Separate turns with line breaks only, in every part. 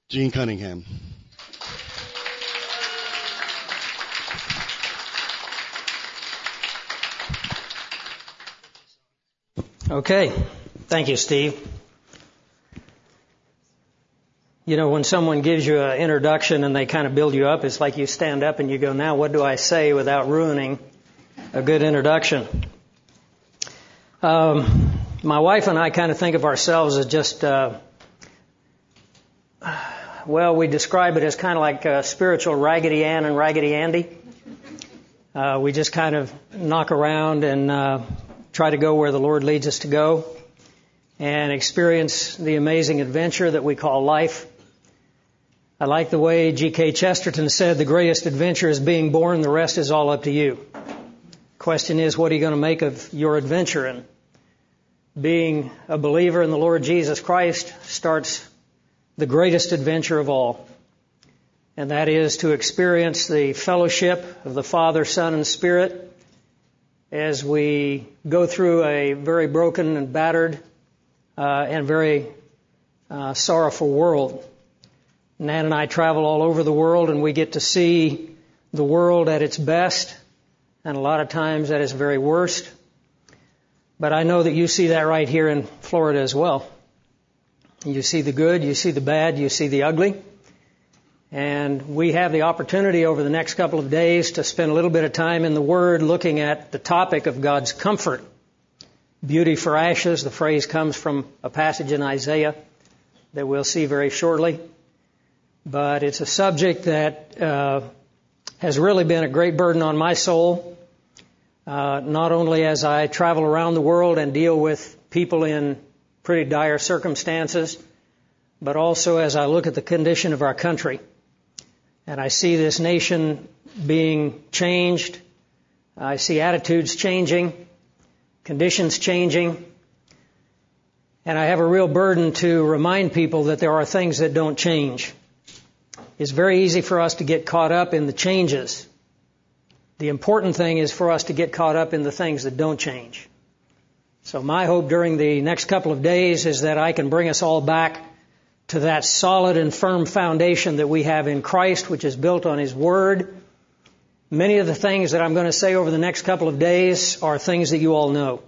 Gene Cunningham.
Okay. Thank you, Steve. You know, when someone gives you an introduction and they kind of build you up, it's like you stand up and you go, now what do I say without ruining a good introduction? My wife and I kind of think of ourselves as just, we describe it as kind of like spiritual Raggedy Ann and Raggedy Andy. We just kind of knock around and try to go where the Lord leads us to go and experience the amazing adventure that we call life. I like the way G.K. Chesterton said, the greatest adventure is being born, the rest is all up to you. Question is, what are you going to make of your adventure? And being a believer in the Lord Jesus Christ starts the greatest adventure of all. And that is to experience the fellowship of the Father, Son, and Spirit as we go through a very broken and battered and very sorrowful world. Nan and I travel all over the world, and we get to see the world at its best and a lot of times at its very worst. But I know that you see that right here in Florida as well. You see the good, you see the bad, you see the ugly. And we have the opportunity over the next couple of days to spend a little bit of time in the Word looking at the topic of God's comfort. Beauty for ashes, the phrase comes from a passage in Isaiah that we'll see very shortly. But it's a subject that has really been a great burden on my soul, not only as I travel around the world and deal with people in pretty dire circumstances, but also as I look at the condition of our country. And I see this nation being changed. I see attitudes changing, conditions changing. And I have a real burden to remind people that there are things that don't change. It's very easy for us to get caught up in the changes. The important thing is for us to get caught up in the things that don't change. So my hope during the next couple of days is that I can bring us all back to that solid and firm foundation that we have in Christ, which is built on His Word. Many of the things that I'm going to say over the next couple of days are things that you all know.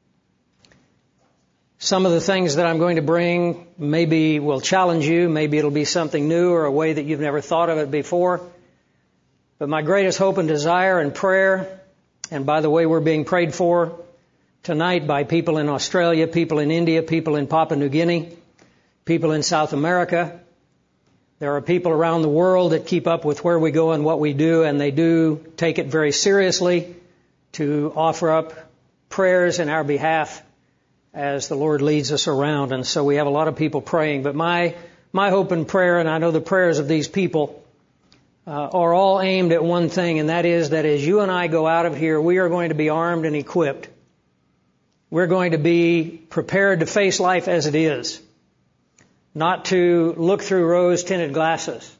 Some of the things that I'm going to bring maybe will challenge you. Maybe it'll be something new or a way that you've never thought of it before. But my greatest hope and desire and prayer, and by the way, we're being prayed for tonight by people in Australia, people in India, people in Papua New Guinea, people in South America. There are people around the world that keep up with where we go and what we do, and they do take it very seriously to offer up prayers in our behalf as the Lord leads us around. And so we have a lot of people praying. But my hope and prayer, and I know the prayers of these people, are all aimed at one thing, and that is that as you and I go out of here, we are going to be armed and equipped. We're going to be prepared to face life as it is, not to look through rose-tinted glasses,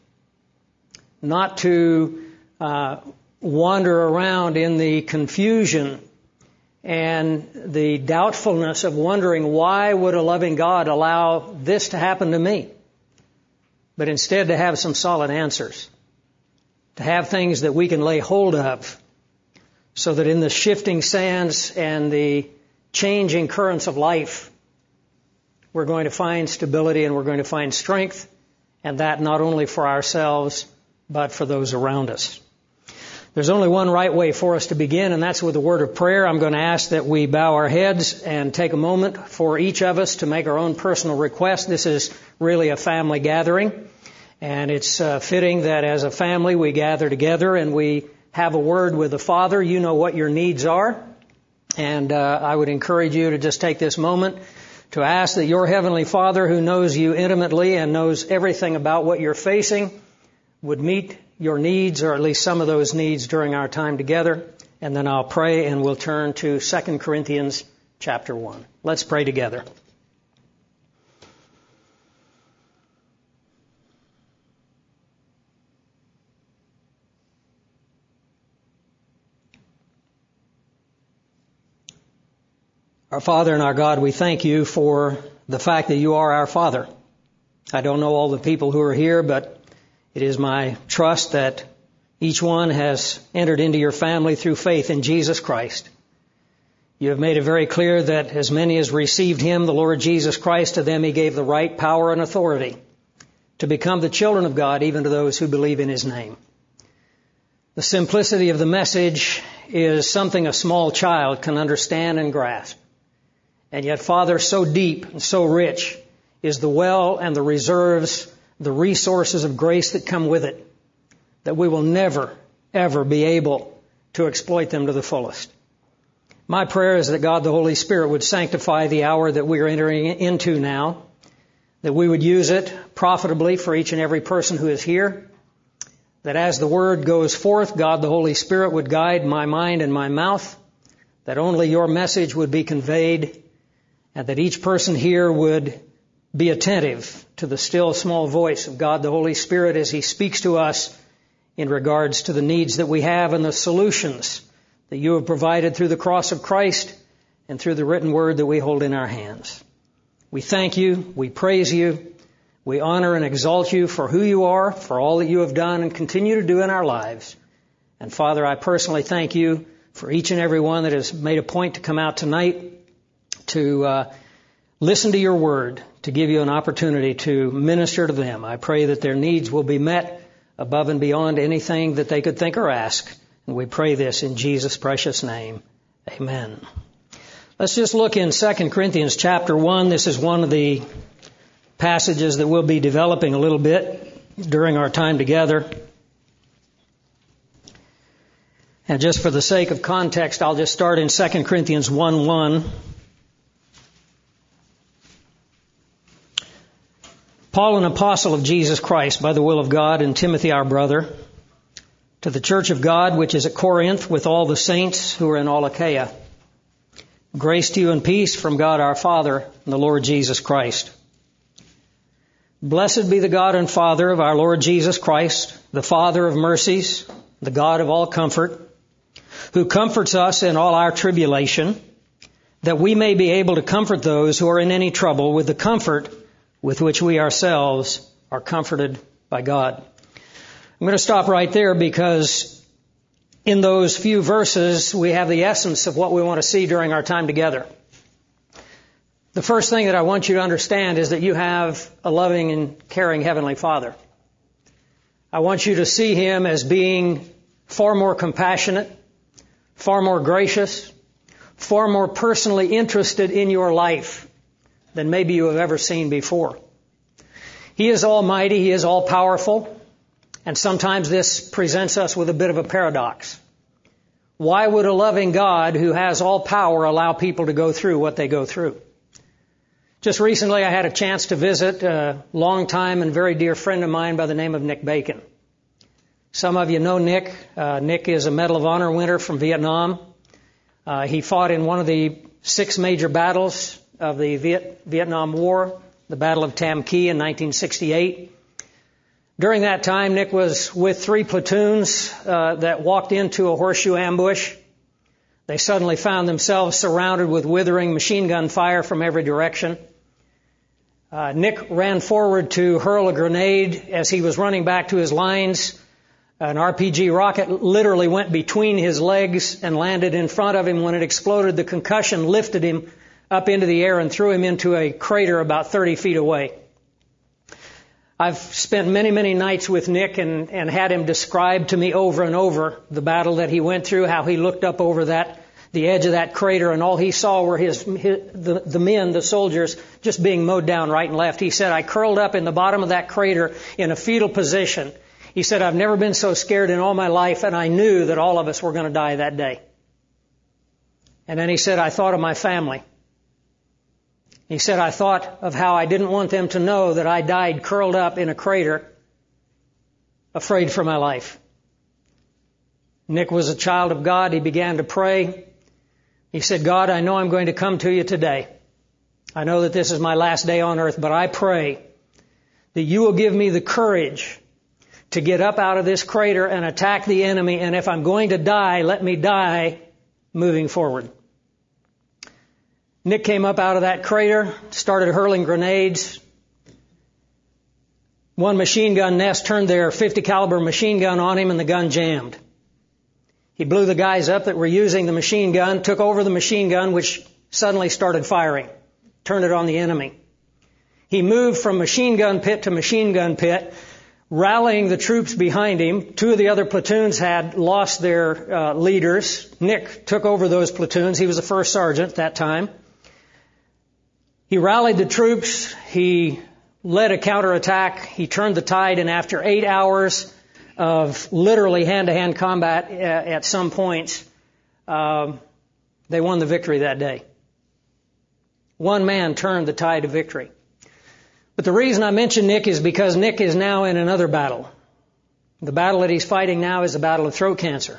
not to wander around in the confusion and the doubtfulness of wondering, why would a loving God allow this to happen to me? But instead to have some solid answers, to have things that we can lay hold of, so that in the shifting sands and the changing currents of life, we're going to find stability and we're going to find strength, and that not only for ourselves, but for those around us. There's only one right way for us to begin, and that's with a word of prayer. I'm going to ask that we bow our heads and take a moment for each of us to make our own personal request. This is really a family gathering, and it's fitting that as a family we gather together and we have a word with the Father. You know what your needs are, and I would encourage you to just take this moment to ask that your Heavenly Father, who knows you intimately and knows everything about what you're facing, would meet your needs, or at least some of those needs, during our time together. And then I'll pray and we'll turn to 2 Corinthians chapter 1. Let's pray together. Our Father and our God, we thank you for the fact that you are our Father. I don't know all the people who are here, but it is my trust that each one has entered into your family through faith in Jesus Christ. You have made it very clear that as many as received Him, the Lord Jesus Christ, to them He gave the right, power, and authority to become the children of God, even to those who believe in His name. The simplicity of the message is something a small child can understand and grasp. And yet, Father, so deep and so rich is the well and the reserves, the resources of grace that come with it, that we will never, ever be able to exploit them to the fullest. My prayer is that God the Holy Spirit would sanctify the hour that we are entering into now, that we would use it profitably for each and every person who is here, that as the Word goes forth, God the Holy Spirit would guide my mind and my mouth, that only your message would be conveyed, and that each person here would be attentive to the still small voice of God the Holy Spirit as He speaks to us in regards to the needs that we have and the solutions that you have provided through the cross of Christ and through the written word that we hold in our hands. We thank you, we praise you, we honor and exalt you for who you are, for all that you have done and continue to do in our lives. And Father, I personally thank you for each and every one that has made a point to come out tonight to listen to your word, to give you an opportunity to minister to them. I pray that their needs will be met above and beyond anything that they could think or ask. And we pray this in Jesus' precious name. Amen. Let's just look in 2 Corinthians chapter 1. This is one of the passages that we'll be developing a little bit during our time together. And just for the sake of context, I'll just start in 2 Corinthians 1:1. Paul, an apostle of Jesus Christ by the will of God, and Timothy, our brother, to the church of God which is at Corinth, with all the saints who are in all Achaia. Grace to you and peace from God our Father and the Lord Jesus Christ. Blessed be the God and Father of our Lord Jesus Christ, the Father of mercies, the God of all comfort, who comforts us in all our tribulation, that we may be able to comfort those who are in any trouble with the comfort with which we ourselves are comforted by God. I'm going to stop right there because in those few verses we have the essence of what we want to see during our time together. The first thing that I want you to understand is that you have a loving and caring Heavenly Father. I want you to see Him as being far more compassionate, far more gracious, far more personally interested in your life than maybe you have ever seen before. He is almighty, He is all-powerful, and sometimes this presents us with a bit of a paradox. Why would a loving God who has all power allow people to go through what they go through? Just recently I had a chance to visit a longtime and very dear friend of mine by the name of Nick Bacon. Some of you know Nick. Nick is a Medal of Honor winner from Vietnam. He fought in one of the 6 major battles of the Vietnam War, the Battle of Tam Kỳ in 1968. During that time, Nick was with 3 platoons that walked into a horseshoe ambush. They suddenly found themselves surrounded with withering machine gun fire from every direction. Nick ran forward to hurl a grenade. As he was running back to his lines, an RPG rocket literally went between his legs and landed in front of him. When it exploded, the concussion lifted him up into the air and threw him into a crater about 30 feet away. I've spent many, many nights with Nick and had him describe to me over and over the battle that he went through, how he looked up over the edge of that crater, and all he saw were the men, the soldiers, just being mowed down right and left. He said, I curled up in the bottom of that crater in a fetal position. He said, I've never been so scared in all my life, and I knew that all of us were going to die that day. And then he said, I thought of my family. He said, I thought of how I didn't want them to know that I died curled up in a crater, afraid for my life. Nick was a child of God. He began to pray. He said, God, I know I'm going to come to you today. I know that this is my last day on earth, but I pray that you will give me the courage to get up out of this crater and attack the enemy. And if I'm going to die, let me die moving forward. Nick came up out of that crater, started hurling grenades. One machine gun nest turned their .50 caliber machine gun on him and the gun jammed. He blew the guys up that were using the machine gun, took over the machine gun, which suddenly started firing, turned it on the enemy. He moved from machine gun pit to machine gun pit, rallying the troops behind him. Two of the other platoons had lost their leaders. Nick took over those platoons. He was the first sergeant at that time. He rallied the troops. He led a counterattack. He turned the tide, and after 8 hours of literally hand-to-hand combat at some points, they won the victory that day. One man turned the tide of victory. But the reason I mention Nick is because Nick is now in another battle. The battle that he's fighting now is the battle of throat cancer.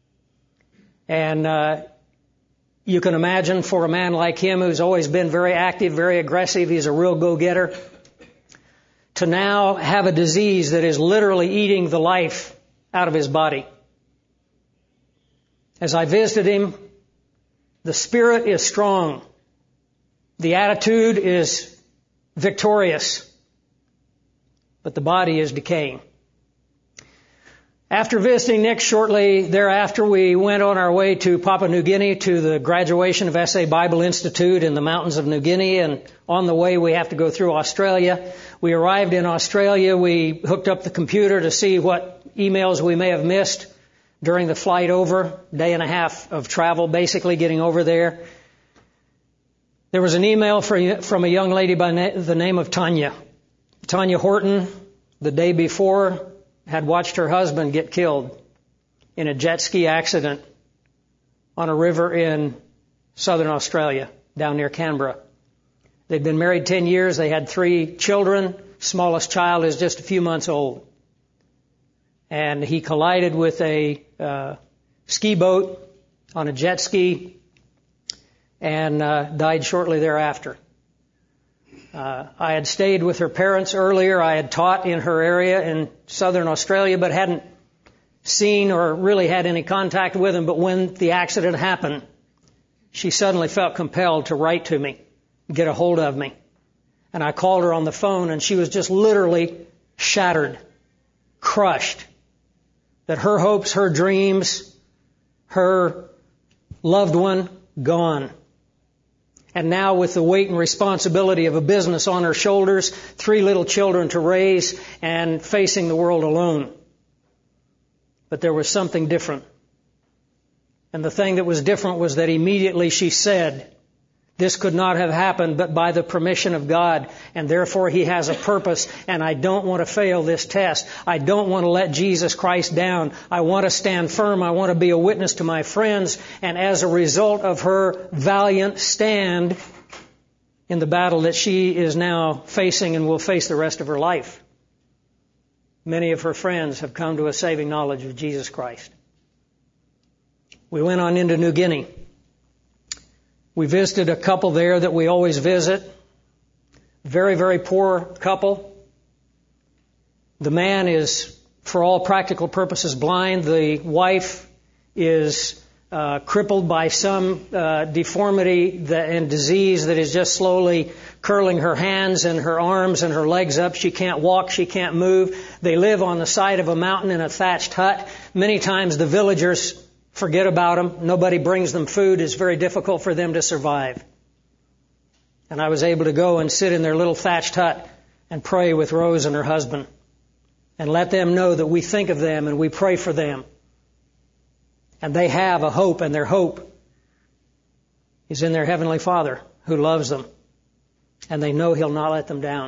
And you can imagine for a man like him who's always been very active, very aggressive, he's a real go-getter, to now have a disease that is literally eating the life out of his body. As I visited him, the spirit is strong. The attitude is victorious, but the body is decaying. After visiting Nick shortly thereafter, we went on our way to Papua New Guinea to the graduation of SA Bible Institute in the mountains of New Guinea, and on the way we have to go through Australia. We arrived in Australia. We hooked up the computer to see what emails we may have missed during the flight over, day and a half of travel, basically getting over there. There was an email from a young lady by the name of Tanya. Tanya Horton, the day before, had watched her husband get killed in a jet ski accident on a river in southern Australia, down near Canberra. They'd been married 10 years. They had 3 children. Smallest child is just a few months old. And he collided with a ski boat on a jet ski and died shortly thereafter. I had stayed with her parents earlier. I had taught in her area in southern Australia, but hadn't seen or really had any contact with them. But when the accident happened, she suddenly felt compelled to write to me, get a hold of me. And I called her on the phone, and she was just literally shattered, crushed, that her hopes, her dreams, her loved one, gone. And now with the weight and responsibility of a business on her shoulders, 3 little children to raise, and facing the world alone. But there was something different. And the thing that was different was that immediately she said, this could not have happened but by the permission of God, and therefore He has a purpose, and I don't want to fail this test. I don't want to let Jesus Christ down. I want to stand firm. I want to be a witness to my friends, and as a result of her valiant stand in the battle that she is now facing and will face the rest of her life, many of her friends have come to a saving knowledge of Jesus Christ. We went on into New Guinea. We visited a couple there that we always visit. Very, very poor couple. The man is, for all practical purposes, blind. The wife is crippled by some deformity and disease that is just slowly curling her hands and her arms and her legs up. She can't walk. She can't move. They live on the side of a mountain in a thatched hut. Many times the villagers forget about them. Nobody brings them food. It's very difficult for them to survive. And I was able to go and sit in their little thatched hut and pray with Rose and her husband and let them know that we think of them and we pray for them. And they have a hope, and their hope is in their Heavenly Father who loves them. And they know He'll not let them down.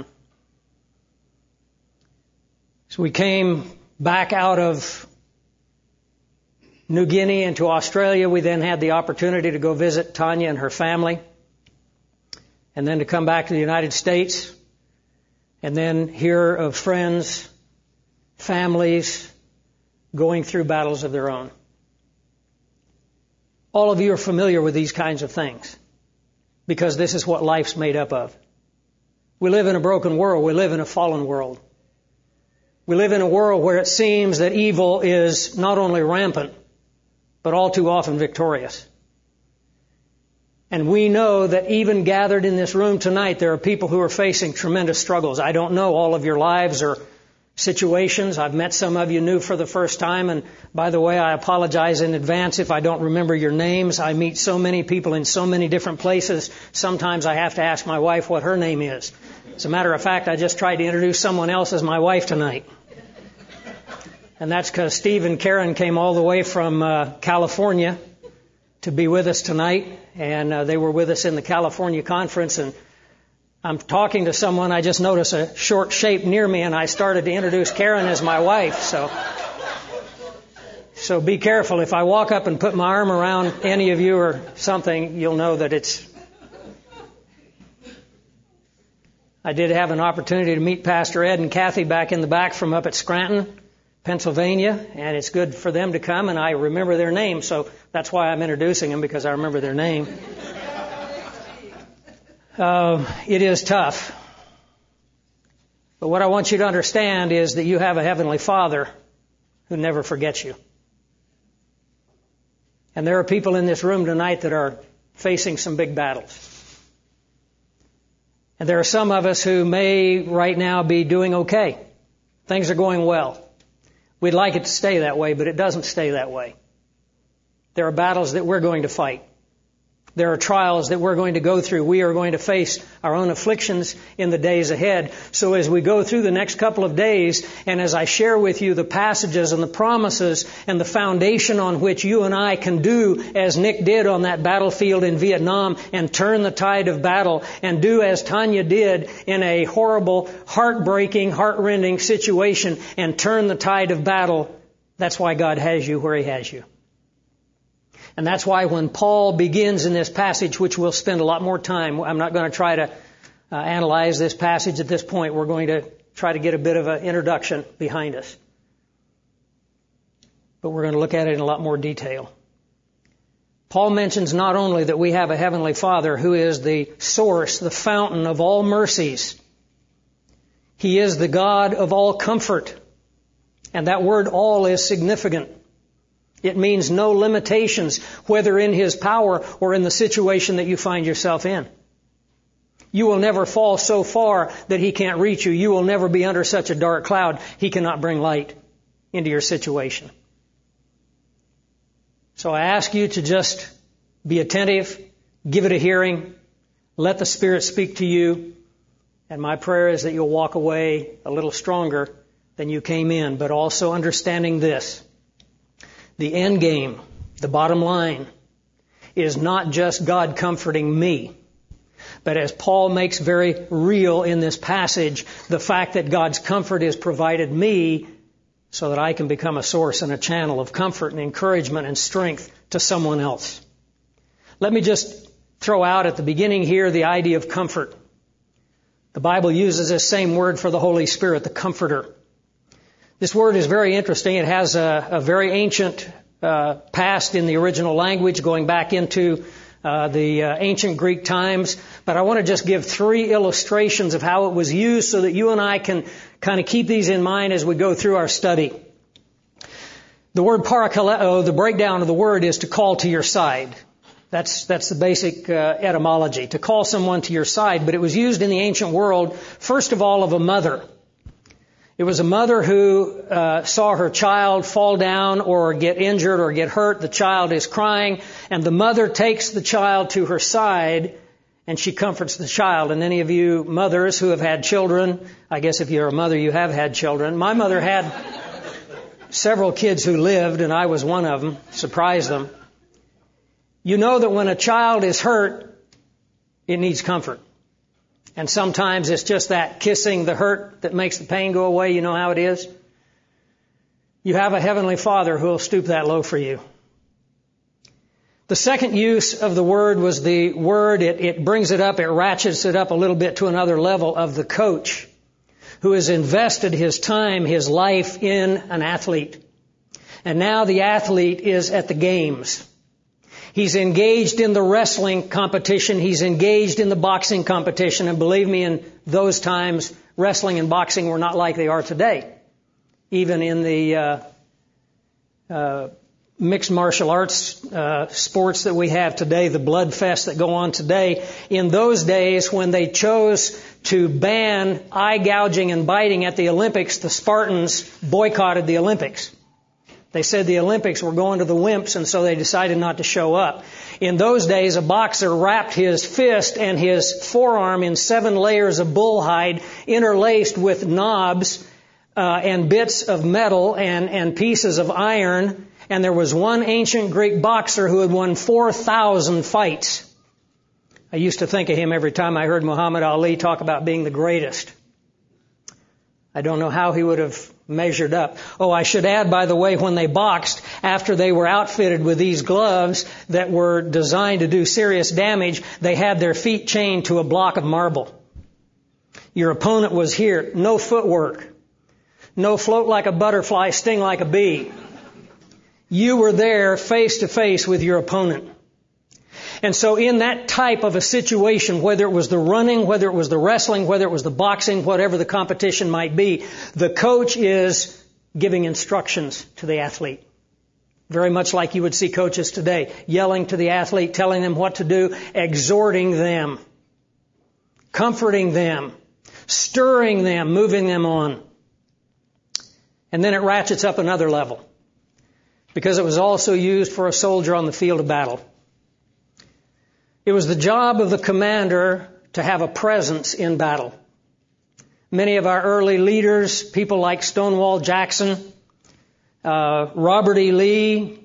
So we came back out of New Guinea into Australia. We then had the opportunity to go visit Tanya and her family, and then to come back to the United States, and then hear of friends, families going through battles of their own. All of you are familiar with these kinds of things because this is what life's made up of. We live in a broken world. We live in a fallen world. We live in a world where it seems that evil is not only rampant, but all too often victorious. And we know that even gathered in this room tonight, there are people who are facing tremendous struggles. I don't know all of your lives or situations. I've met some of you new for the first time, and by the way, I apologize in advance if I don't remember your names. I meet so many people in so many different places. Sometimes I have to ask my wife what her name is. As a matter of fact, I just tried to introduce someone else as my wife tonight. And that's because Steve and Karen came all the way from California to be with us tonight, and they were with us in the California conference, and I'm talking to someone, I just noticed a short shape near me, and I started to introduce Karen as my wife. So be careful. If I walk up and put my arm around any of you or something, you'll know that it's... I did have an opportunity to meet Pastor Ed and Kathy back in the back from up at Scranton, Pennsylvania, and it's good for them to come, and I remember their name, so that's why I'm introducing them, because I remember their name. It is tough. But what I want you to understand is that you have a Heavenly Father who never forgets you. And there are people in this room tonight that are facing some big battles. And there are some of us who may right now be doing okay. Things are going well. We'd like it to stay that way, but it doesn't stay that way. There are battles that we're going to fight. There are trials that we're going to go through. We are going to face our own afflictions in the days ahead. So as we go through the next couple of days, and as I share with you the passages and the promises and the foundation on which you and I can do as Nick did on that battlefield in Vietnam and turn the tide of battle, and do as Tanya did in a horrible, heartbreaking, heart-rending situation and turn the tide of battle, that's why God has you where He has you. And that's why when Paul begins in this passage, which we'll spend a lot more time, I'm not going to try to analyze this passage at this point. We're going to try to get a bit of an introduction behind us. But we're going to look at it in a lot more detail. Paul mentions not only that we have a Heavenly Father who is the source, the fountain of all mercies. He is the God of all comfort. And that word all is significant. It means no limitations, whether in His power or in the situation that you find yourself in. You will never fall so far that He can't reach you. You will never be under such a dark cloud He cannot bring light into your situation. So I ask you to just be attentive, give it a hearing, let the Spirit speak to you, and my prayer is that you'll walk away a little stronger than you came in, but also understanding this. The end game, the bottom line, is not just God comforting me, but as Paul makes very real in this passage, the fact that God's comfort is provided me so that I can become a source and a channel of comfort and encouragement and strength to someone else. Let me just throw out at the beginning here the idea of comfort. The Bible uses this same word for the Holy Spirit, the Comforter. This word is very interesting. It has a very ancient past in the original language, going back into the ancient Greek times. But I want to just give 3 illustrations of how it was used so that you and I can kind of keep these in mind as we go through our study. The word parakaleo, the breakdown of the word is to call to your side. That's the basic etymology, to call someone to your side. But it was used in the ancient world, first of all, of a mother. It was a mother who saw her child fall down or get injured or get hurt. The child is crying, and the mother takes the child to her side, and she comforts the child. And any of you mothers who have had children, I guess if you're a mother, you have had children. My mother had several kids who lived, and I was one of them. Surprised them. You know that when a child is hurt, it needs comfort. And sometimes it's just that kissing the hurt that makes the pain go away. You know how it is? You have a Heavenly Father who will stoop that low for you. The second use of the word was the word, it brings it up, it ratchets it up a little bit to another level, of the coach who has invested his time, his life in an athlete. And now the athlete is at the games. He's engaged in the wrestling competition. He's engaged in the boxing competition. And believe me, in those times, wrestling and boxing were not like they are today. Even in the mixed martial arts sports that we have today, the blood fests that go on today, in those days when they chose to ban eye gouging and biting at the Olympics, the Spartans boycotted the Olympics. They said the Olympics were going to the wimps, and so they decided not to show up. In those days, a boxer wrapped his fist and his forearm in 7 layers of bull hide interlaced with knobs and bits of metal and pieces of iron. And there was one ancient Greek boxer who had won 4,000 fights. I used to think of him every time I heard Muhammad Ali talk about being the greatest. I don't know how he would have measured up. Oh, I should add, by the way, when they boxed, after they were outfitted with these gloves that were designed to do serious damage, they had their feet chained to a block of marble. Your opponent was here. No footwork. No float like a butterfly, sting like a bee. You were there face to face with your opponent. And so in that type of a situation, whether it was the running, whether it was the wrestling, whether it was the boxing, whatever the competition might be, the coach is giving instructions to the athlete. Very much like you would see coaches today, yelling to the athlete, telling them what to do, exhorting them, comforting them, stirring them, moving them on. And then it ratchets up another level, because it was also used for a soldier on the field of battle. It was the job of the commander to have a presence in battle. Many of our early leaders, people like Stonewall Jackson, Robert E. Lee,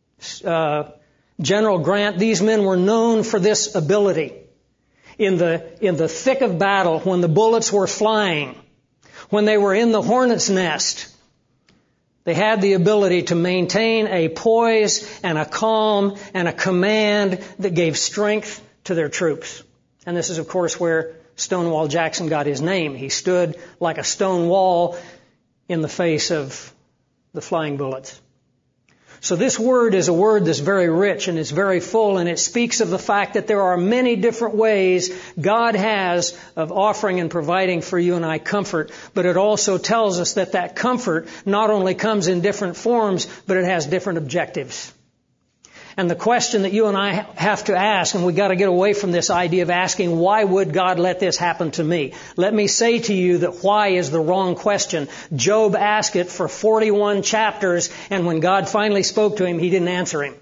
General Grant, these men were known for this ability. In the thick of battle, when the bullets were flying, when they were in the hornet's nest, they had the ability to maintain a poise and a calm and a command that gave strength to their troops. And this is, of course, where Stonewall Jackson got his name. He stood like a stone wall in the face of the flying bullets. So this word is a word that's very rich and it's very full, and it speaks of the fact that there are many different ways God has of offering and providing for you and I comfort, but it also tells us that that comfort not only comes in different forms, but it has different objectives. And the question that you and I have to ask, and we've got to get away from this idea of asking, why would God let this happen to me? Let me say to you that why is the wrong question. Job asked it for 41 chapters, and when God finally spoke to him, he didn't answer him.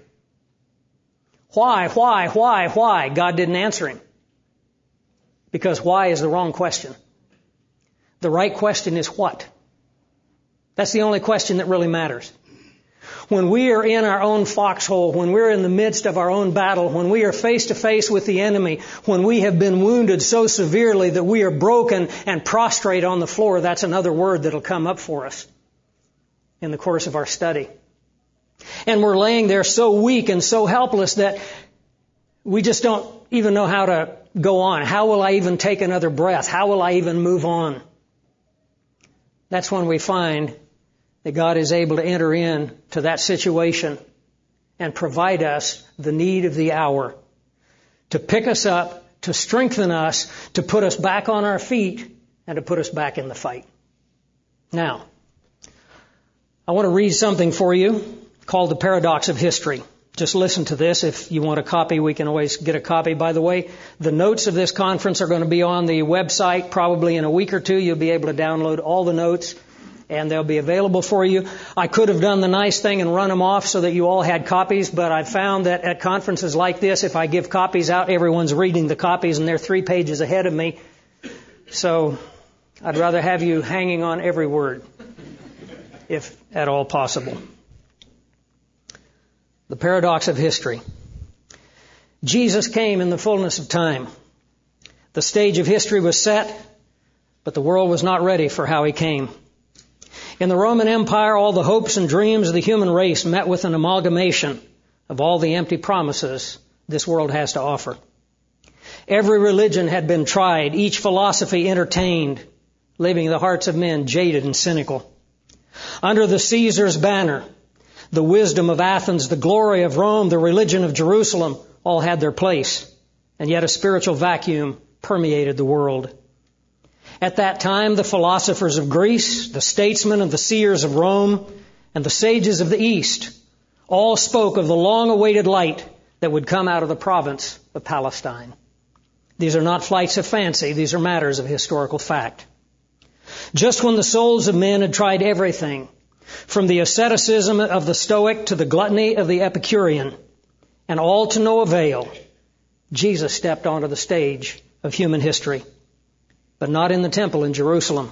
Why? God didn't answer him. Because why is the wrong question. The right question is what? That's the only question that really matters. When we are in our own foxhole, when we're in the midst of our own battle, when we are face to face with the enemy, when we have been wounded so severely that we are broken and prostrate on the floor, that's another word that'll come up for us in the course of our study. And we're laying there so weak and so helpless that we just don't even know how to go on. How will I even take another breath? How will I even move on? That's when we find that God is able to enter in to that situation and provide us the need of the hour, to pick us up, to strengthen us, to put us back on our feet, and to put us back in the fight. Now, I want to read something for you called The Paradox of History. Just listen to this. If you want a copy, we can always get a copy. By the way, the notes of this conference are going to be on the website probably in a week or two. You'll be able to download all the notes, and they'll be available for you. I could have done the nice thing and run them off so that you all had copies, but I've found that at conferences like this, if I give copies out, everyone's reading the copies, and they're 3 pages ahead of me. So I'd rather have you hanging on every word, if at all possible. The Paradox of History. Jesus came in the fullness of time. The stage of history was set, but the world was not ready for how he came. In the Roman Empire, all the hopes and dreams of the human race met with an amalgamation of all the empty promises this world has to offer. Every religion had been tried, each philosophy entertained, leaving the hearts of men jaded and cynical. Under the Caesar's banner, the wisdom of Athens, the glory of Rome, the religion of Jerusalem all had their place, and yet a spiritual vacuum permeated the world. At that time, the philosophers of Greece, the statesmen and the seers of Rome, and the sages of the East all spoke of the long-awaited light that would come out of the province of Palestine. These are not flights of fancy. These are matters of historical fact. Just when the souls of men had tried everything, from the asceticism of the Stoic to the gluttony of the Epicurean, and all to no avail, Jesus stepped onto the stage of human history. But not in the temple in Jerusalem,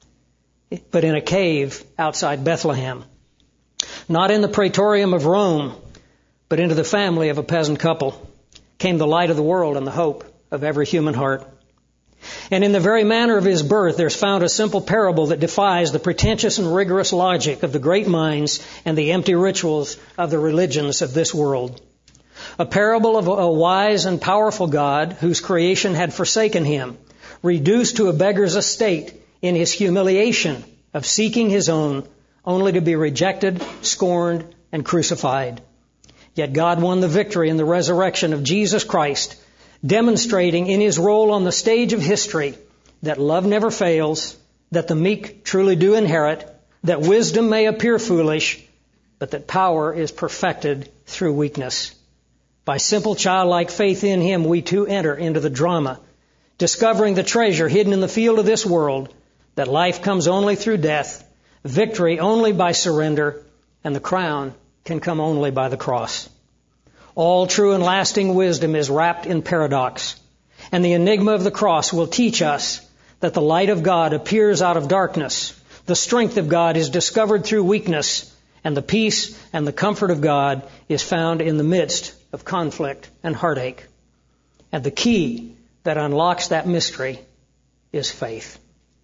but in a cave outside Bethlehem. Not in the praetorium of Rome, but into the family of a peasant couple came the light of the world and the hope of every human heart. And in the very manner of his birth, there's found a simple parable that defies the pretentious and rigorous logic of the great minds and the empty rituals of the religions of this world. A parable of a wise and powerful God whose creation had forsaken him, reduced to a beggar's estate in his humiliation of seeking his own, only to be rejected, scorned, and crucified. Yet God won the victory in the resurrection of Jesus Christ, demonstrating in his role on the stage of history that love never fails, that the meek truly do inherit, that wisdom may appear foolish, but that power is perfected through weakness. By simple childlike faith in him, we too enter into the drama, discovering the treasure hidden in the field of this world, that life comes only through death, victory only by surrender, and the crown can come only by the cross. All true and lasting wisdom is wrapped in paradox, and the enigma of the cross will teach us that the light of God appears out of darkness, the strength of God is discovered through weakness, and the peace and the comfort of God is found in the midst of conflict and heartache. And the key that unlocks that mystery is faith.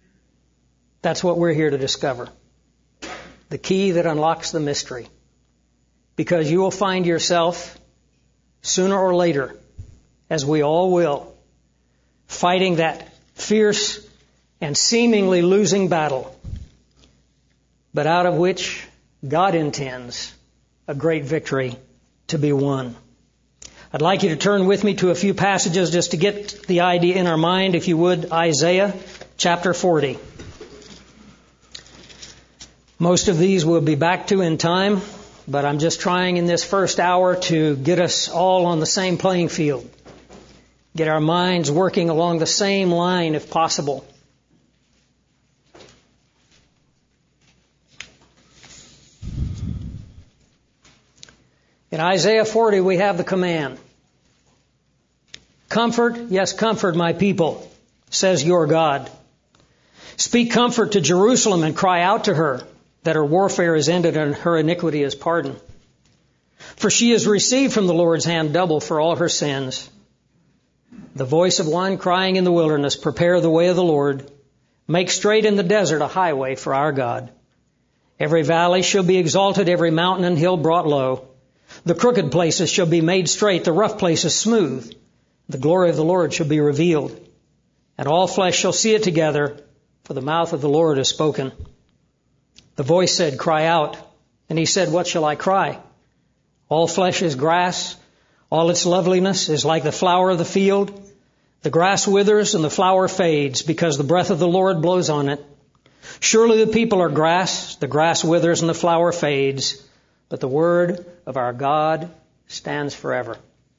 That's what we're here to discover. The key that unlocks the mystery. Because you will find yourself, sooner or later, as we all will, fighting that fierce and seemingly losing battle, but out of which God intends a great victory to be won. I'd like you to turn with me to a few passages just to get the idea in our mind, if you would. Isaiah chapter 40. Most of these we'll be back to in time, but I'm just trying in this first hour to get us all on the same playing field. Get our minds working along the same line if possible. In Isaiah 40, we have the command. Comfort, yes, comfort my people, says your God. Speak comfort to Jerusalem and cry out to her that her warfare is ended and her iniquity is pardoned. For she has received from the Lord's hand double for all her sins. The voice of one crying in the wilderness, prepare the way of the Lord. Make straight in the desert a highway for our God. Every valley shall be exalted, every mountain and hill brought low. The crooked places shall be made straight, the rough places smooth. The glory of the Lord shall be revealed, and all flesh shall see it together, for the mouth of the Lord has spoken. The voice said, cry out. And he said, what shall I cry? All flesh is grass. All its loveliness is like the flower of the field. The grass withers and the flower fades because the breath of the Lord blows on it. Surely the people are grass. The grass withers and the flower fades. But the word of our God stands forever.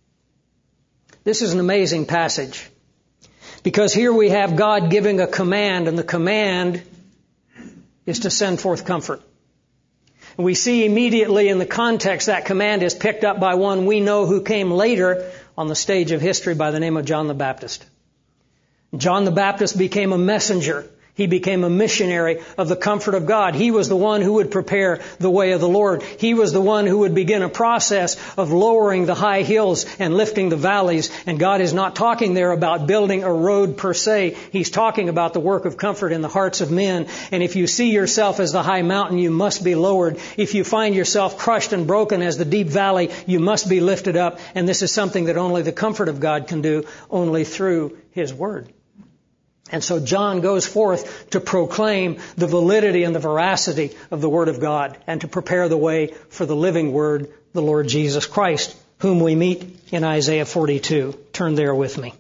This is an amazing passage because here we have God giving a command, and the command is to send forth comfort. And we see immediately in the context that command is picked up by one we know who came later on the stage of history by the name of John the Baptist. John the Baptist became a messenger. He became a missionary of the comfort of God. He was the one who would prepare the way of the Lord. He was the one who would begin a process of lowering the high hills and lifting the valleys. And God is not talking there about building a road per se. He's talking about the work of comfort in the hearts of men. And if you see yourself as the high mountain, you must be lowered. If you find yourself crushed and broken as the deep valley, you must be lifted up. And this is something that only the comfort of God can do, only through His Word. And so John goes forth to proclaim the validity and the veracity of the Word of God and to prepare the way for the living Word, the Lord Jesus Christ, whom we meet in Isaiah 42. Turn there with me.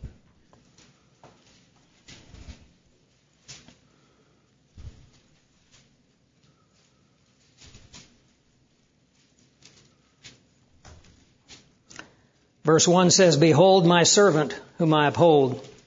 Verse 1 says, behold my servant whom I uphold,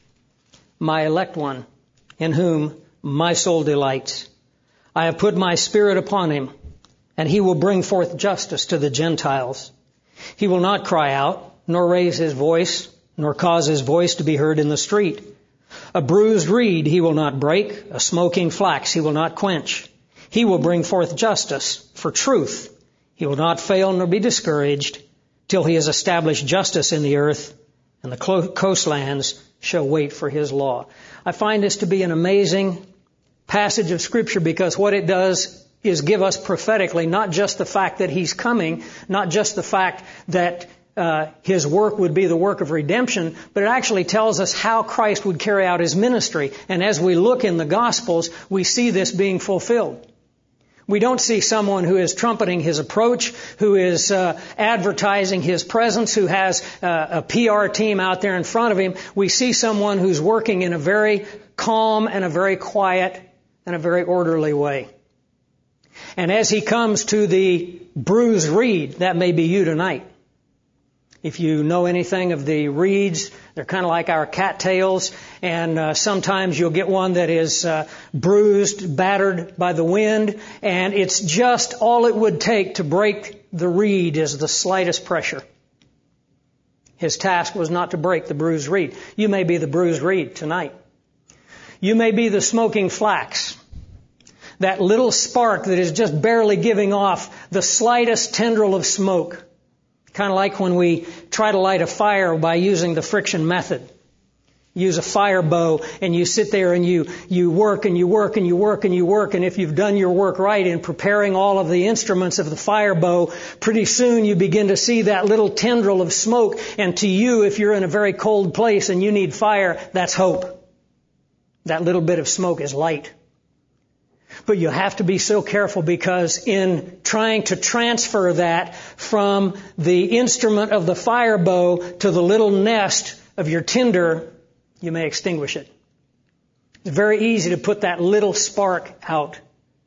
my elect one, in whom my soul delights. I have put my Spirit upon him, and he will bring forth justice to the Gentiles. He will not cry out, nor raise his voice, nor cause his voice to be heard in the street. A bruised reed he will not break, a smoking flax he will not quench. He will bring forth justice for truth. He will not fail nor be discouraged till he has established justice in the earth, and the coastlands shall wait for his law. I find this to be an amazing passage of Scripture, because what it does is give us prophetically not just the fact that he's coming, not just the fact that his work would be the work of redemption, but it actually tells us how Christ would carry out his ministry. And as we look in the Gospels, we see this being fulfilled. We don't see someone who is trumpeting his approach, who is advertising his presence, who has a PR team out there in front of him. We see someone who's working in a very calm and a very quiet and a very orderly way. And as he comes to the bruised reed, that may be you tonight. If you know anything of the reeds, they're kind of like our cattails, and sometimes you'll get one that is bruised, battered by the wind, and it's just all it would take to break the reed is the slightest pressure. His task was not to break the bruised reed. You may be the bruised reed tonight. You may be the smoking flax. That little spark that is just barely giving off the slightest tendril of smoke. Kind of like when we try to light a fire by using the friction method. Use a fire bow and you sit there and you work and you work and you work and you work, and if you've done your work right in preparing all of the instruments of the fire bow, pretty soon you begin to see that little tendril of smoke, and to you, if you're in a very cold place and you need fire, that's hope. That little bit of smoke is light. But you have to be so careful, because in trying to transfer that from the instrument of the fire bow to the little nest of your tinder, you may extinguish it. It's very easy to put that little spark out.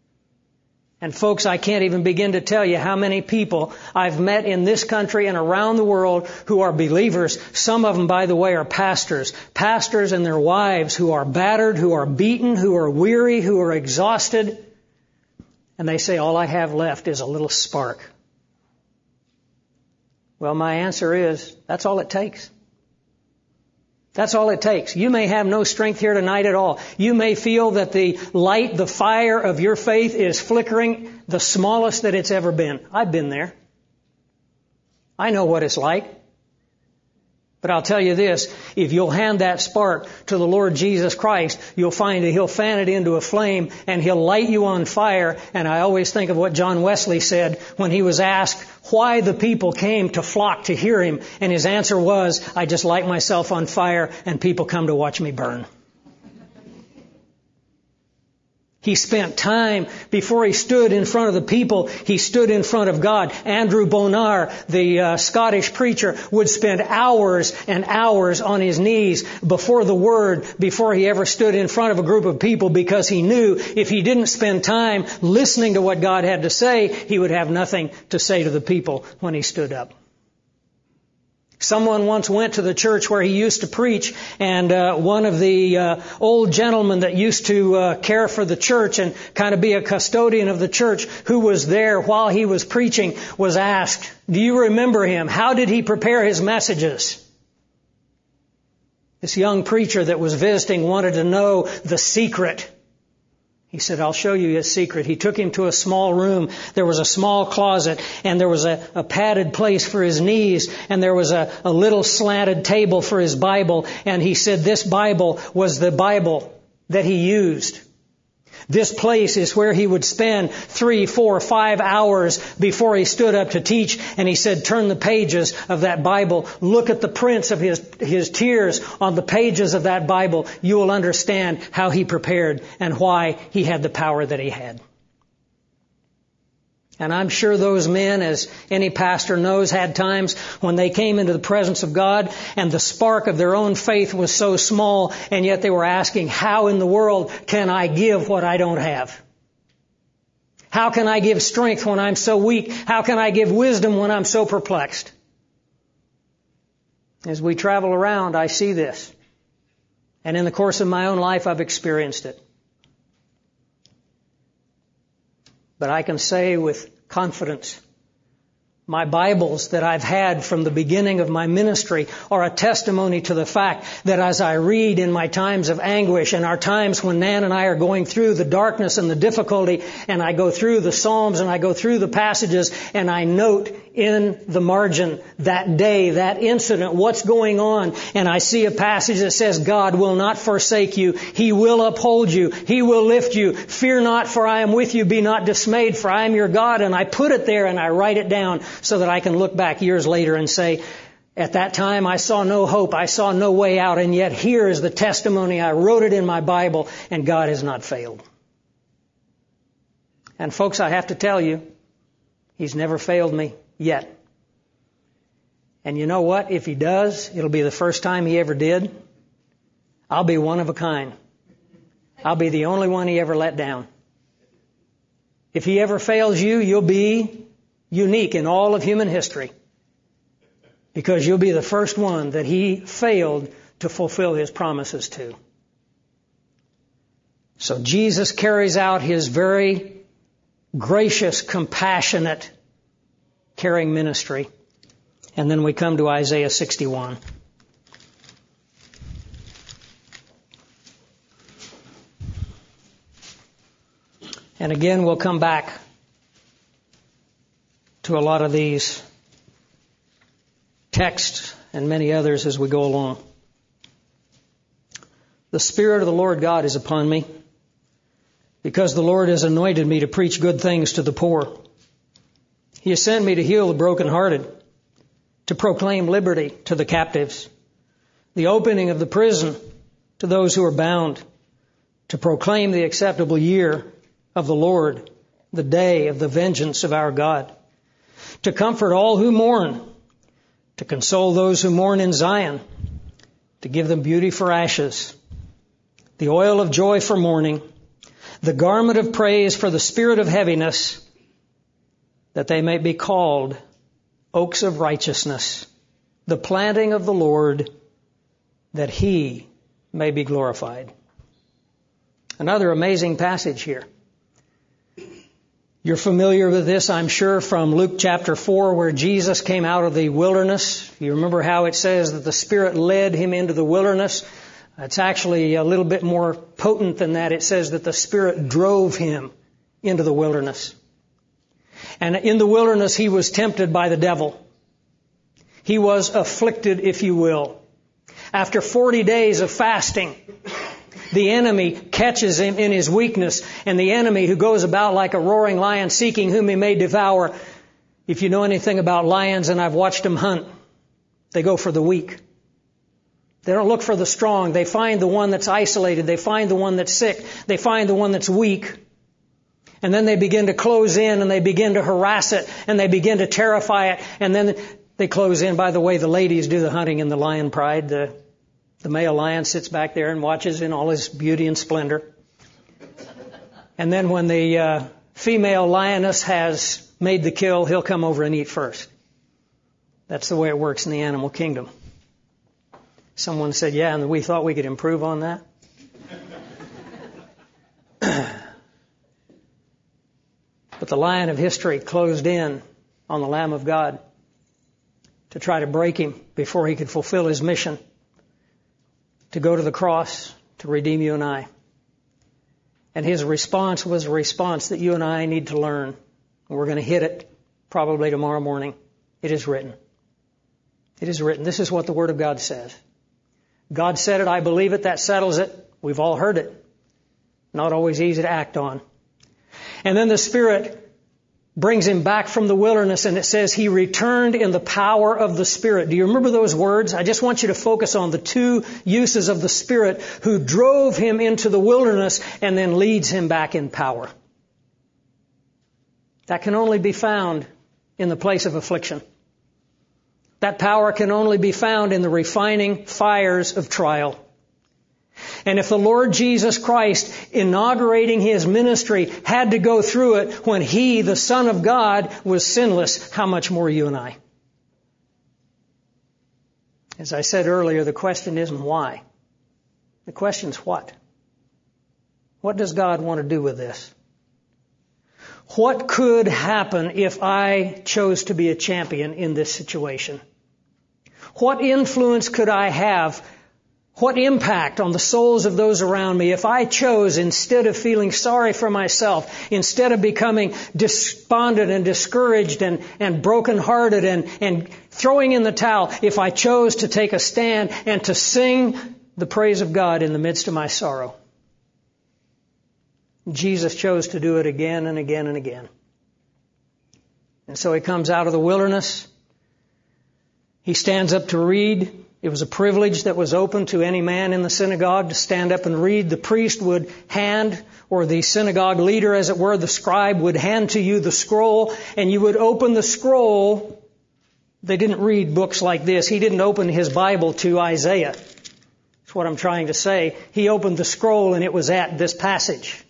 And folks, I can't even begin to tell you how many people I've met in this country and around the world who are believers. Some of them, by the way, are pastors. Pastors and their wives who are battered, who are beaten, who are weary, who are exhausted. And they say, all I have left is a little spark. Well, my answer is, that's all it takes. That's all it takes. You may have no strength here tonight at all. You may feel that the light, the fire of your faith is flickering the smallest that it's ever been. I've been there. I know what it's like. But I'll tell you this, if you'll hand that spark to the Lord Jesus Christ, you'll find that He'll fan it into a flame and He'll light you on fire. And I always think of what John Wesley said when he was asked why the people came to flock to hear him. And his answer was, I just light myself on fire and people come to watch me burn. He spent time before he stood in front of the people. He stood in front of God. Andrew Bonar, the Scottish preacher, would spend hours and hours on his knees before the Word before he ever stood in front of a group of people, because he knew if he didn't spend time listening to what God had to say, he would have nothing to say to the people when he stood up. Someone once went to the church where he used to preach, and one of the old gentlemen that used to care for the church and kind of be a custodian of the church, who was there while he was preaching, was asked, do you remember him? How did he prepare his messages? This young preacher that was visiting wanted to know the secret. He said, I'll show you his secret. He took him to a small room. There was a small closet, and there was a padded place for his knees, and there was a little slanted table for his Bible. And he said this Bible was the Bible that he used. This place is where he would spend 3, 4, 5 hours before he stood up to teach. And he said, turn the pages of that Bible. Look at the prints of his tears on the pages of that Bible. You will understand how he prepared and why he had the power that he had. And I'm sure those men, as any pastor knows, had times when they came into the presence of God and the spark of their own faith was so small, and yet they were asking, how in the world can I give what I don't have? How can I give strength when I'm so weak? How can I give wisdom when I'm so perplexed? As we travel around, I see this. And in the course of my own life, I've experienced it. But I can say with confidence, my Bibles that I've had from the beginning of my ministry are a testimony to the fact that as I read in my times of anguish and our times when Nan and I are going through the darkness and the difficulty, and I go through the Psalms and I go through the passages and I note in the margin that day, that incident, what's going on, and I see a passage that says, God will not forsake you. He will uphold you. He will lift you. Fear not, for I am with you. Be not dismayed, for I am your God. And I put it there and I write it down so that I can look back years later and say, at that time I saw no hope. I saw no way out. And yet here is the testimony. I wrote it in my Bible and God has not failed. And folks, I have to tell you, He's never failed me yet. And you know what? If He does, it'll be the first time He ever did. I'll be one of a kind. I'll be the only one He ever let down. If He ever fails you, you'll be unique in all of human history. Because you'll be the first one that He failed to fulfill His promises to. So Jesus carries out His very gracious, compassionate, caring ministry. And then we come to Isaiah 61. And again, we'll come back to a lot of these texts and many others as we go along. The Spirit of the Lord God is upon me, because the Lord has anointed me to preach good things to the poor. He has sent me to heal the brokenhearted, to proclaim liberty to the captives, the opening of the prison to those who are bound, to proclaim the acceptable year of the Lord, the day of the vengeance of our God, to comfort all who mourn, to console those who mourn in Zion, to give them beauty for ashes, the oil of joy for mourning, the garment of praise for the spirit of heaviness, that they may be called oaks of righteousness, the planting of the Lord, that He may be glorified. Another amazing passage here. You're familiar with this, I'm sure, from Luke chapter 4, where Jesus came out of the wilderness. You remember how it says that the Spirit led Him into the wilderness? It's actually a little bit more potent than that. It says that the Spirit drove Him into the wilderness. And in the wilderness, He was tempted by the devil. He was afflicted, if you will. After 40 days of fasting, the enemy catches Him in His weakness, and the enemy, who goes about like a roaring lion seeking whom he may devour. If you know anything about lions, and I've watched them hunt, they go for the weak. They don't look for the strong. They find the one that's isolated. They find the one that's sick. They find the one that's weak. And then they begin to close in, and they begin to harass it, and they begin to terrify it, and then they close in. By the way, the ladies do the hunting in the lion pride. The male lion sits back there and watches in all his beauty and splendor. And then when the female lioness has made the kill, he'll come over and eat first. That's the way it works in the animal kingdom. Someone said, yeah, and we thought we could improve on that. But the lion of history closed in on the Lamb of God to try to break Him before He could fulfill His mission to go to the cross to redeem you and I. And His response was a response that you and I need to learn. And we're going to hit it probably tomorrow morning. It is written. It is written. This is what the Word of God says. God said it, I believe it, that settles it. We've all heard it. Not always easy to act on. And then the Spirit brings Him back from the wilderness, and it says He returned in the power of the Spirit. Do you remember those words? I just want you to focus on the two uses of the Spirit who drove Him into the wilderness and then leads Him back in power. That can only be found in the place of affliction. That power can only be found in the refining fires of trial. And if the Lord Jesus Christ, inaugurating His ministry, had to go through it when He, the Son of God, was sinless, how much more you and I? As I said earlier, the question isn't why. The question's what? What does God want to do with this? What could happen if I chose to be a champion in this situation? What influence could I have? What impact on the souls of those around me if I chose, instead of feeling sorry for myself, instead of becoming despondent and discouraged and brokenhearted and throwing in the towel, if I chose to take a stand and to sing the praise of God in the midst of my sorrow? Jesus chose to do it again and again and again. And so he comes out of the wilderness. He stands up to read. It was a privilege that was open to any man in the synagogue to stand up and read. The priest would hand, or the synagogue leader, as it were, the scribe, would hand to you the scroll, and you would open the scroll. They didn't read books like this. He didn't open his Bible to Isaiah. That's what I'm trying to say. He opened the scroll, and it was at this passage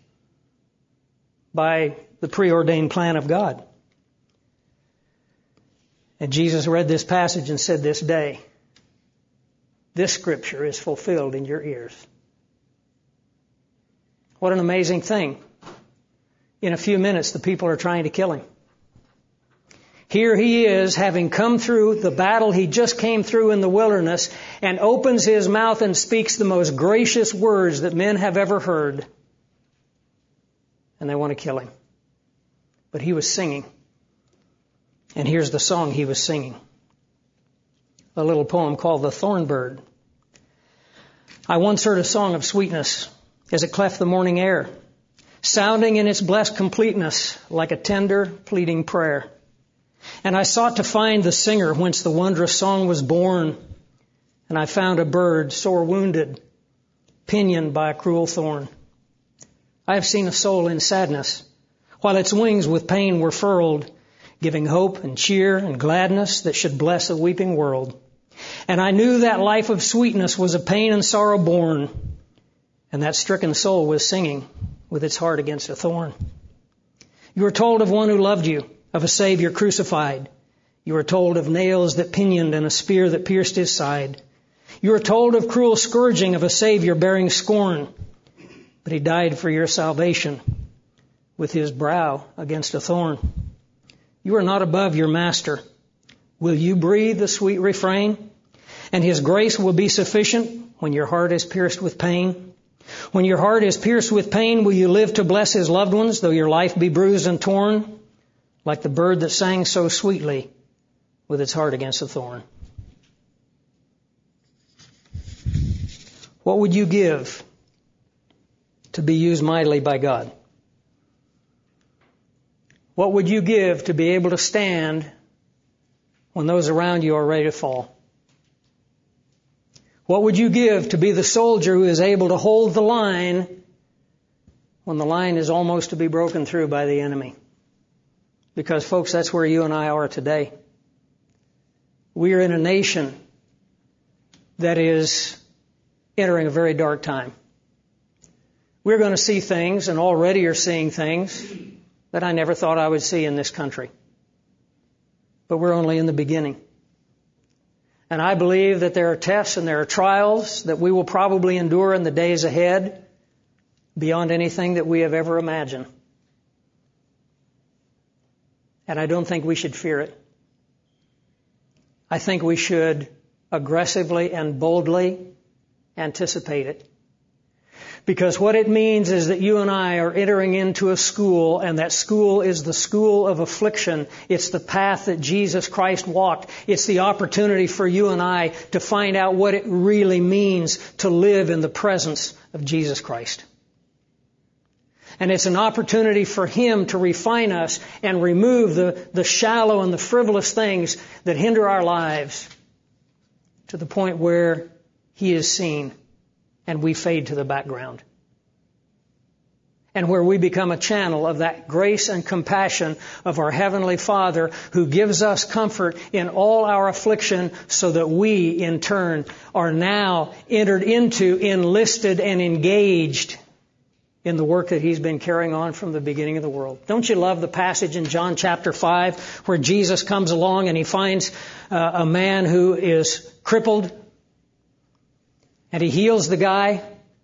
by the preordained plan of God. And Jesus read this passage and said, "This day, this scripture is fulfilled in your ears." What an amazing thing. In a few minutes, the people are trying to kill him. Here he is, having come through the battle he just came through in the wilderness, and opens his mouth and speaks the most gracious words that men have ever heard. And they want to kill him. But he was singing. And here's the song he was singing. A little poem called The Thorn Bird. I once heard a song of sweetness as it cleft the morning air, sounding in its blessed completeness like a tender, pleading prayer. And I sought to find the singer whence the wondrous song was born. And I found a bird sore wounded, pinioned by a cruel thorn. I have seen a soul in sadness, while its wings with pain were furled, giving hope and cheer and gladness that should bless a weeping world. And I knew that life of sweetness was of pain and sorrow born, and that stricken soul was singing with its heart against a thorn. You were told of one who loved you, of a Savior crucified. You were told of nails that pinioned and a spear that pierced his side. You were told of cruel scourging of a Savior bearing scorn, but he died for your salvation with his brow against a thorn. You are not above your master. Will you breathe the sweet refrain? And his grace will be sufficient when your heart is pierced with pain. When your heart is pierced with pain, will you live to bless his loved ones, though your life be bruised and torn, like the bird that sang so sweetly with its heart against a thorn? What would you give to be used mightily by God? What would you give to be able to stand when those around you are ready to fall? What would you give to be the soldier who is able to hold the line when the line is almost to be broken through by the enemy? Because, folks, that's where you and I are today. We are in a nation that is entering a very dark time. We're going to see things, and already are seeing things, that I never thought I would see in this country. But we're only in the beginning. And I believe that there are tests and there are trials that we will probably endure in the days ahead beyond anything that we have ever imagined. And I don't think we should fear it. I think we should aggressively and boldly anticipate it. Because what it means is that you and I are entering into a school, and that school is the school of affliction. It's the path that Jesus Christ walked. It's the opportunity for you and I to find out what it really means to live in the presence of Jesus Christ. And it's an opportunity for Him to refine us and remove the shallow and the frivolous things that hinder our lives to the point where He is seen and we fade to the background. And where we become a channel of that grace and compassion of our Heavenly Father, who gives us comfort in all our affliction, so that we, in turn, are now entered into, enlisted, and engaged in the work that He's been carrying on from the beginning of the world. Don't you love the passage in John chapter 5 where Jesus comes along and He finds a man who is crippled, and He heals the guy,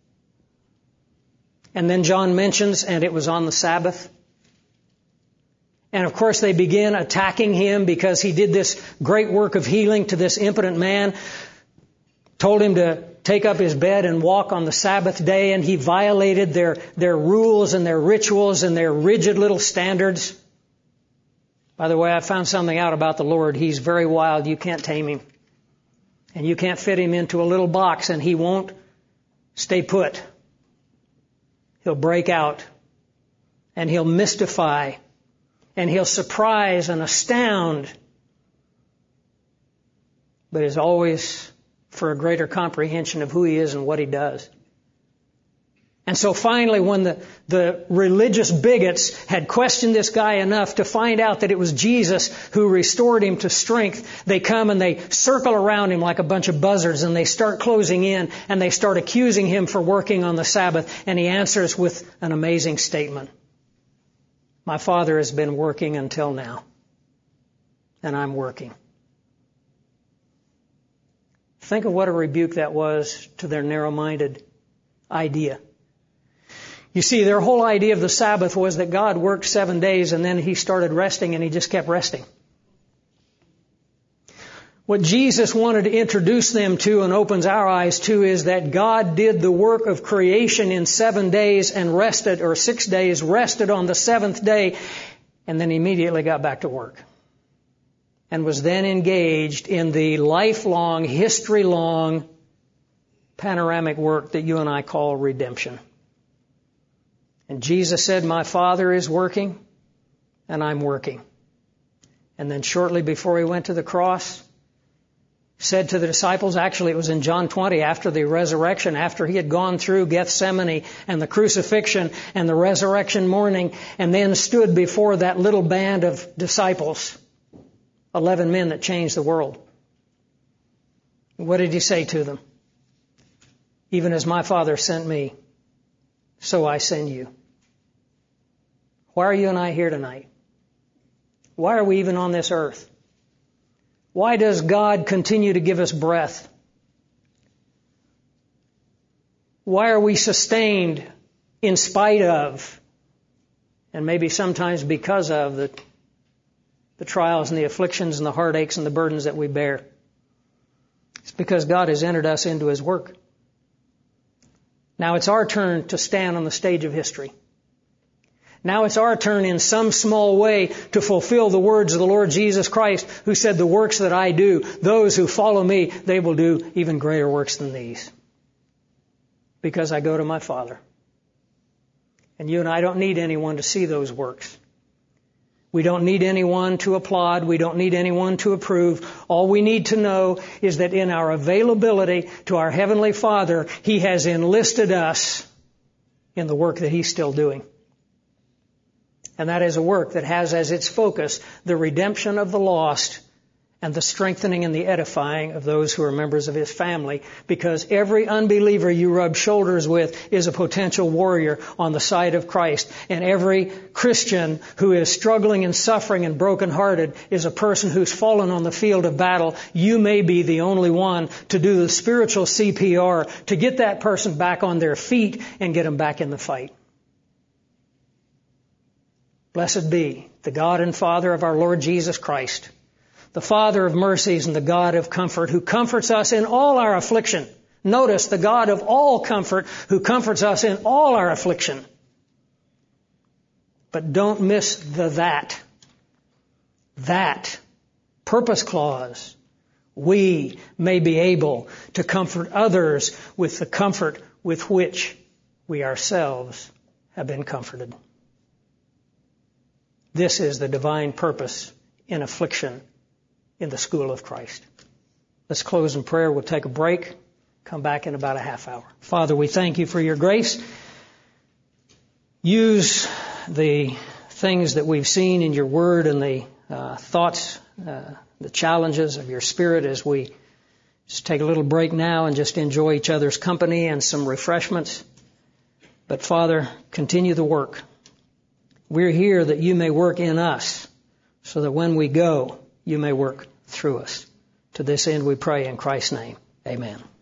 And then John mentions, and it was on the Sabbath. And of course they begin attacking him because he did this great work of healing to this impotent man, told him to take up his bed and walk on the Sabbath day, and he violated their rules and their rituals and their rigid little standards. By the way, I found something out about the Lord. He's very wild. You can't tame him. And you can't fit him into a little box, and he won't stay put. He'll break out, and he'll mystify, and he'll surprise and astound, but is always for a greater comprehension of who he is and what he does. And so finally, when the religious bigots had questioned this guy enough to find out that it was Jesus who restored him to strength, they come and they circle around him like a bunch of buzzards, and they start closing in, and they start accusing him for working on the Sabbath. And he answers with an amazing statement. My Father has been working until now, and I'm working. Think of what a rebuke that was to their narrow-minded idea. You see, their whole idea of the Sabbath was that God worked 7 days and then he started resting and he just kept resting. What Jesus wanted to introduce them to and opens our eyes to is that God did the work of creation in 7 days and rested, or 6 days, rested on the seventh day, and then immediately got back to work. And was then engaged in the lifelong, history-long, panoramic work that you and I call redemption. And Jesus said, my Father is working, and I'm working. And then shortly before he went to the cross, said to the disciples, actually it was in John 20, after the resurrection, after he had gone through Gethsemane and the crucifixion and the resurrection morning, and then stood before that little band of disciples, 11 men that changed the world. What did he say to them? Even as my Father sent me, so I send you. Why are you and I here tonight? Why are we even on this earth? Why does God continue to give us breath? Why are we sustained in spite of, and maybe sometimes because of, the trials and the afflictions and the heartaches and the burdens that we bear? It's because God has entered us into his work. Now it's our turn to stand on the stage of history. Now it's our turn in some small way to fulfill the words of the Lord Jesus Christ, who said, the works that I do, those who follow me, they will do even greater works than these. Because I go to my Father. And you and I don't need anyone to see those works. We don't need anyone to applaud. We don't need anyone to approve. All we need to know is that in our availability to our Heavenly Father, he has enlisted us in the work that he's still doing. And that is a work that has as its focus the redemption of the lost and the strengthening and the edifying of those who are members of his family, because every unbeliever you rub shoulders with is a potential warrior on the side of Christ. And every Christian who is struggling and suffering and brokenhearted is a person who's fallen on the field of battle. You may be the only one to do the spiritual CPR to get that person back on their feet and get them back in the fight. Blessed be the God and Father of our Lord Jesus Christ, the Father of mercies and the God of comfort, who comforts us in all our affliction. Notice, the God of all comfort, who comforts us in all our affliction. But don't miss the that. That purpose clause. We may be able to comfort others with the comfort with which we ourselves have been comforted. This is the divine purpose in affliction in the school of Christ. Let's close in prayer. We'll take a break. Come back in about a half hour. Father, we thank you for your grace. Use the things that we've seen in your word and the thoughts, the challenges of your Spirit as we just take a little break now and just enjoy each other's company and some refreshments. But Father, continue the work. We're here that you may work in us, so that when we go, you may work through us. To this end we pray in Christ's name. Amen.